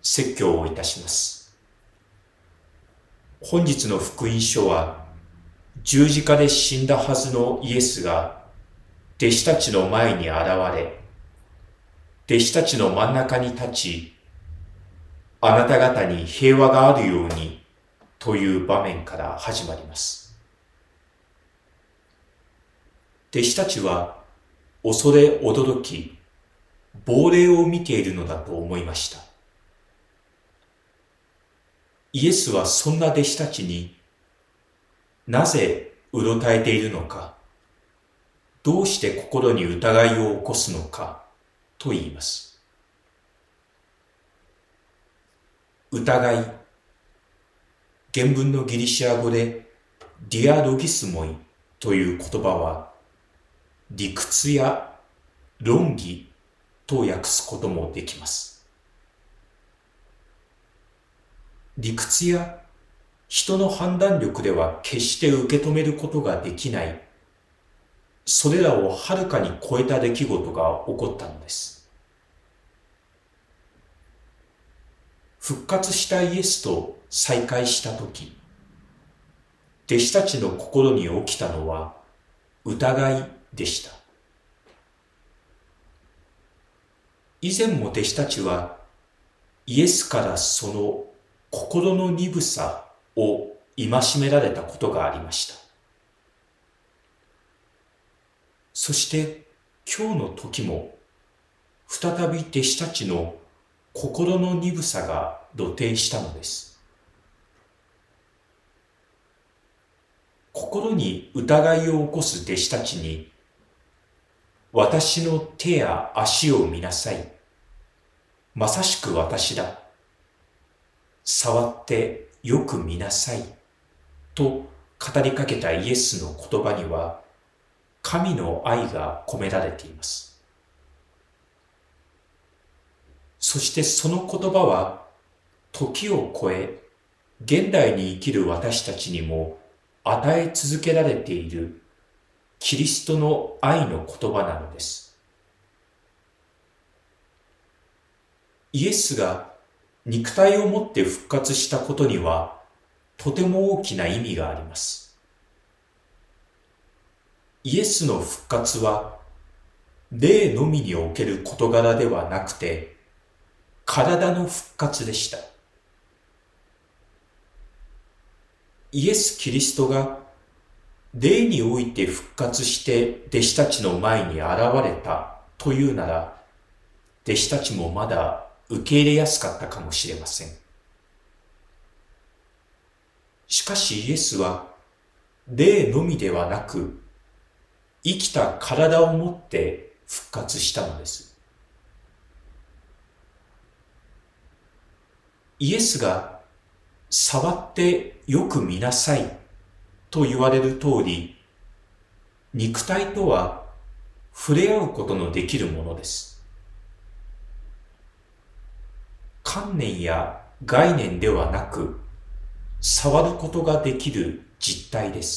説教をいたします。本日の福音書は、十字架で死んだはずのイエスが弟子たちの前に現れ、弟子たちの真ん中に立ち、あなた方に平和があるようにという場面から始まります。弟子たちは恐れ驚き、亡霊を見ているのだと思いました。イエスはそんな弟子たちに、なぜうろたえているのか、どうして心に疑いを起こすのかと言います。疑い、原文のギリシア語でディアロギスモイという言葉は、理屈や論議と訳すこともできます。理屈や人の判断力では決して受け止めることができない、それらをはるかに超えた出来事が起こったのです。復活したイエスと再会したとき、弟子たちの心に起きたのは疑いでした。以前も弟子たちはイエスからその心の鈍さを戒められたことがありました。そして今日の時も再び弟子たちの心の鈍さが露呈したのです。心に疑いを起こす弟子たちに、私の手や足を見なさい。まさしく私だ。触ってよく見なさい。と語りかけたイエスの言葉には、神の愛が込められています。そしてその言葉は、時を超え、現代に生きる私たちにも与え続けられているキリストの愛の言葉なのです。イエスが肉体をもって復活したことにはとても大きな意味があります。イエスの復活は霊のみにおける事柄ではなくて体の復活でした。イエス・キリストが霊において復活して弟子たちの前に現れたというなら、弟子たちもまだ受け入れやすかったかもしれません。しかしイエスは霊のみではなく、生きた体をもって復活したのです。イエスが触ってよく見なさいと言われる通り、肉体とは触れ合うことのできるものです。観念や概念ではなく、触ることができる実体です。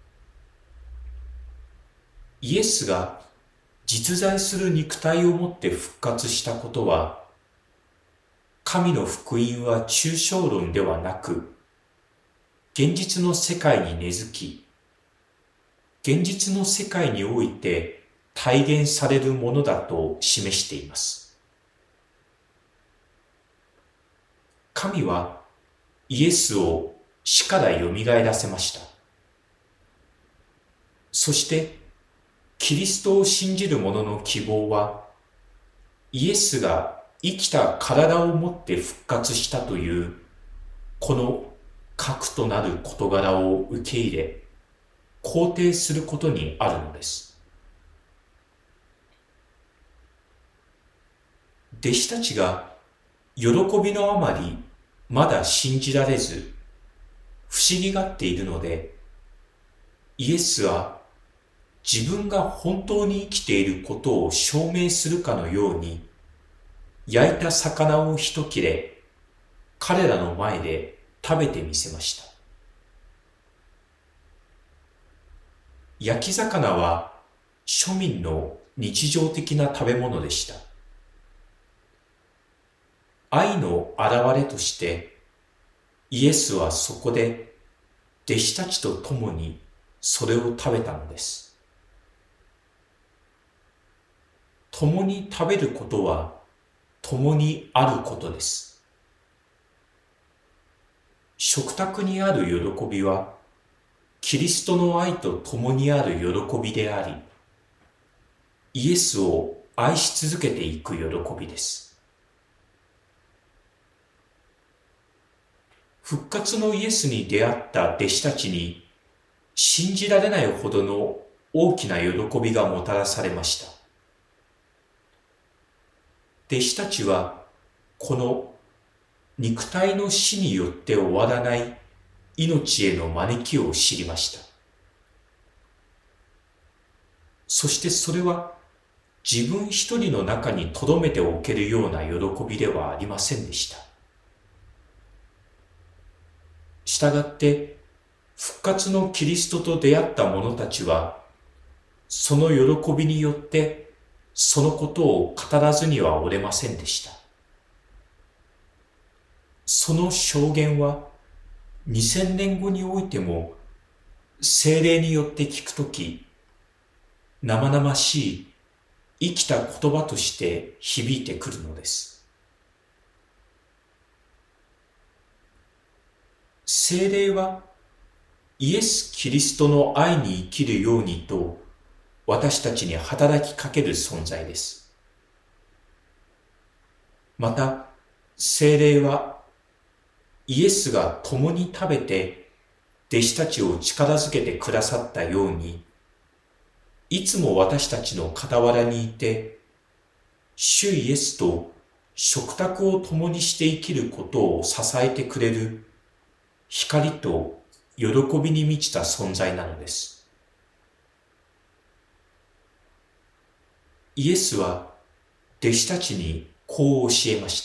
イエスが実在する肉体をもって復活したことは、神の福音は抽象論ではなく、現実の世界に根付き、現実の世界において体現されるものだと示しています。神はイエスを死から蘇らせました。そしてキリストを信じる者の希望は、イエスが生きた体をもって復活したという、この核となる事柄を受け入れ、肯定することにあるのです。弟子たちが喜びのあまりまだ信じられず、不思議がっているので、イエスは自分が本当に生きていることを証明するかのように、焼いた魚を一切れ、彼らの前で食べてみせました。焼き魚は庶民の日常的な食べ物でした。 愛の表れとして、イエスはそこで弟子たちと共にそれを食べたのです。共に食べることは共にあることです。食卓にある喜びは、キリストの愛と共にある喜びであり、イエスを愛し続けていく喜びです。復活のイエスに出会った弟子たちに、信じられないほどの大きな喜びがもたらされました。弟子たちは、この肉体の死によって終わらない命への招きを知りました。そしてそれは自分一人の中に留めておけるような喜びではありませんでした。したがって復活のキリストと出会った者たちは、その喜びによってそのことを語らずにはおれませんでした。その証言は2000年後においても聖霊によって聞くとき、生々しい生きた言葉として響いてくるのです。聖霊はイエス・キリストの愛に生きるようにと私たちに働きかける存在です。また、聖霊はイエスが共に食べて弟子たちを力づけてくださったように、いつも私たちの傍らにいて、主イエスと食卓を共にして生きることを支えてくれる光と喜びに満ちた存在なのです。イエスは弟子たちにこう教えました。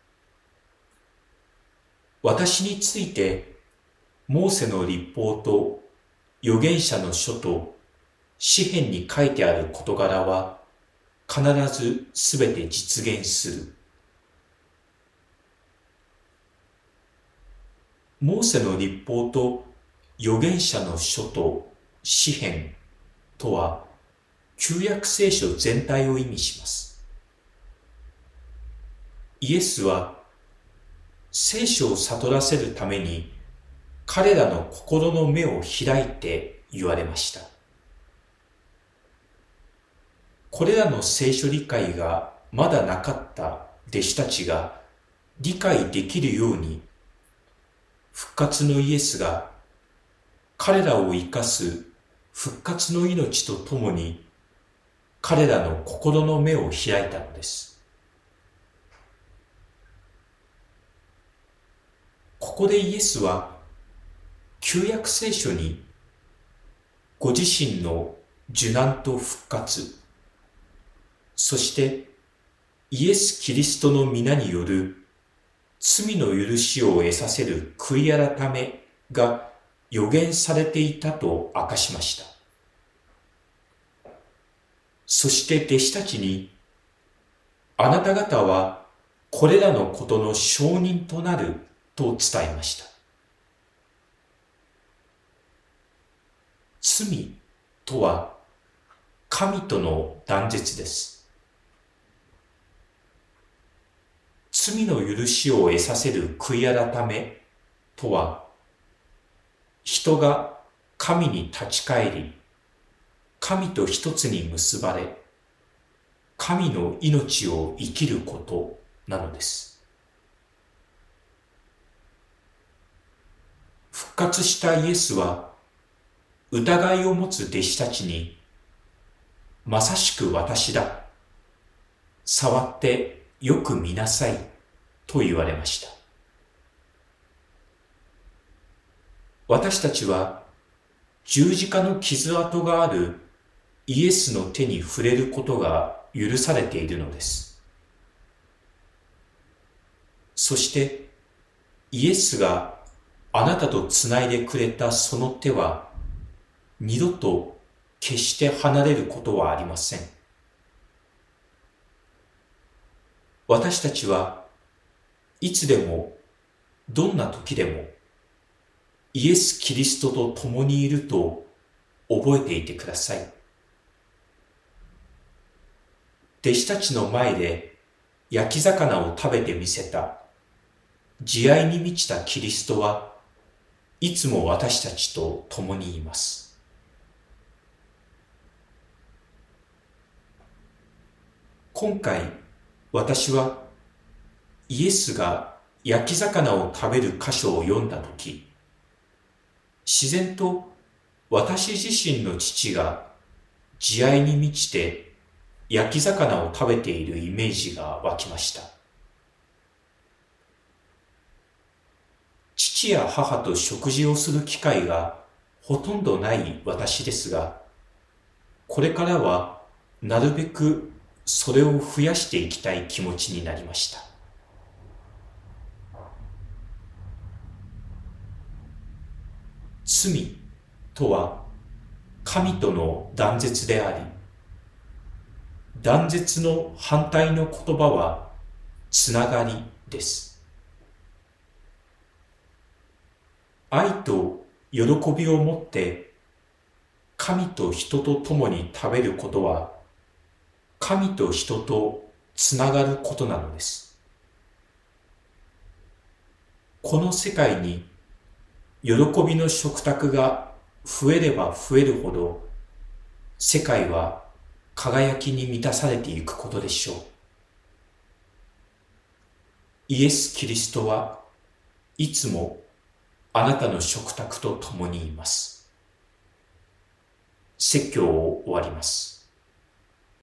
私についてモーセの律法と預言者の書と詩篇に書いてある事柄は必ずすべて実現する。モーセの律法と預言者の書と詩篇とは旧約聖書全体を意味します。イエスは聖書を悟らせるために彼らの心の目を開いて言われました。これらの聖書理解がまだなかった弟子たちが理解できるように、復活のイエスが彼らを生かす復活の命とともに彼らの心の目を開いたのです。ここでイエスは旧約聖書にご自身の受難と復活、そしてイエス・キリストの皆による罪の許しを得させる悔い改めが予言されていたと明かしました。そして弟子たちに、あなた方はこれらのことの証人となると伝えました。罪とは神との断絶です。罪の許しを得させる悔い改めとは、人が神に立ち返り、神と一つに結ばれ、神の命を生きることなのです。復活したイエスは、疑いを持つ弟子たちに、まさしく私だ。触ってよく見なさいと言われました。私たちは十字架の傷跡があるイエスの手に触れることが許されているのです。そしてイエスがあなたとつないでくれたその手は二度と決して離れることはありません。私たちはいつでも、どんな時でも、イエス・キリストと共にいると覚えていてください。弟子たちの前で焼き魚を食べてみせた慈愛に満ちたキリストはいつも私たちと共にいます。今回私はイエスが焼き魚を食べる箇所を読んだとき、自然と私自身の父が慈愛に満ちて焼き魚を食べているイメージが湧きました。父や母と食事をする機会がほとんどない私ですが、これからはなるべくそれを増やしていきたい気持ちになりました。罪とは神との断絶であり、断絶の反対の言葉はつながりです。愛と喜びを持って神と人と共に食べることは神と人とつながることなのです。この世界に喜びの食卓が増えれば増えるほど世界は輝きに満たされていくことでしょう。イエス・キリストはいつもあなたの食卓と共にいます。説教を終わります。